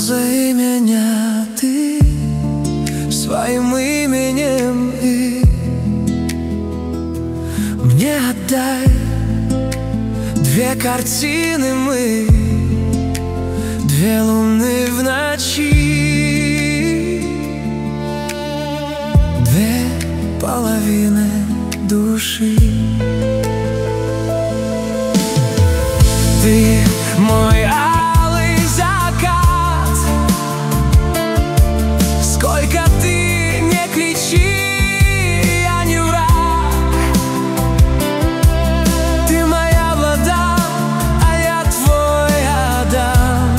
Назови меня ты своим именем и мне отдай две картины мы, две луны в ночи, две половины души. Ты мой алый закат, сколько ты не кричи, я не враг. Ты моя вода, а я твой Адам.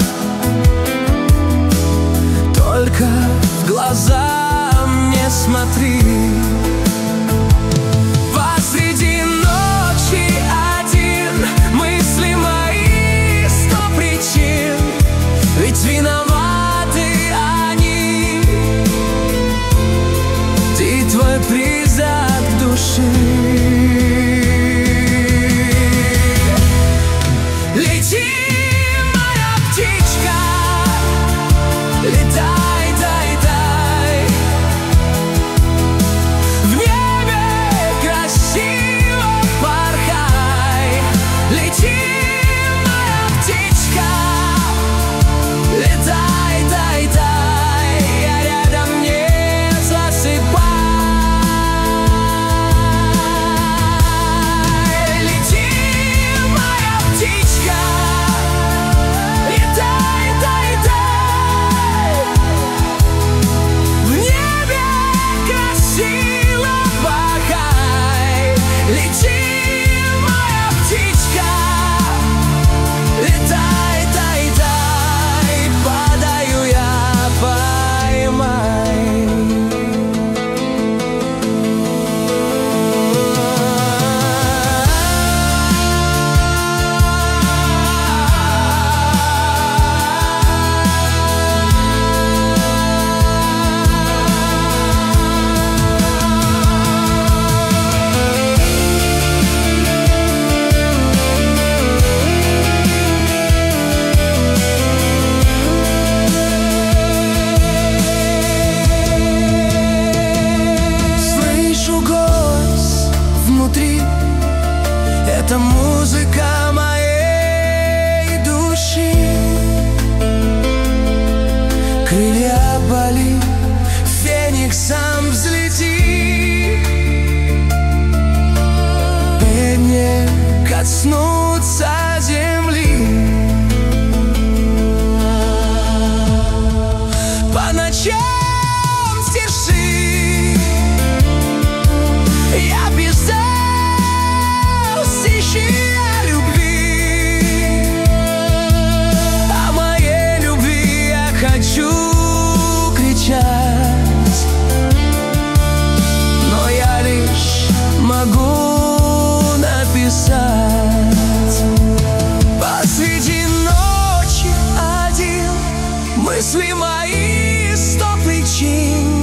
Только в глаза мне смотри. Посреди ночи один, мысли мои сто причин, ведь виноваты они. Ты твой призрак души. Лети, моя птичка, летай, дай, дай. В небе красиво порхай. Лети, моя птичка, летай, дай, дай. Я рядом, не засыпай. Лети, моя птичка, летай, дай, дай. В небе красиво порхай. Лети, моя птичка, летай, дай, дай. Падаю я, поймай. Слышу голос внутри, это музыка моей души. Крылья боли, фениксом взлети. Дай мне коснуться земли. По ночам стиши я писал стихи о любви. О моей любви я хочу кричать, но я лишь могу написать. Посреди ночи один, мысли мои сто причин,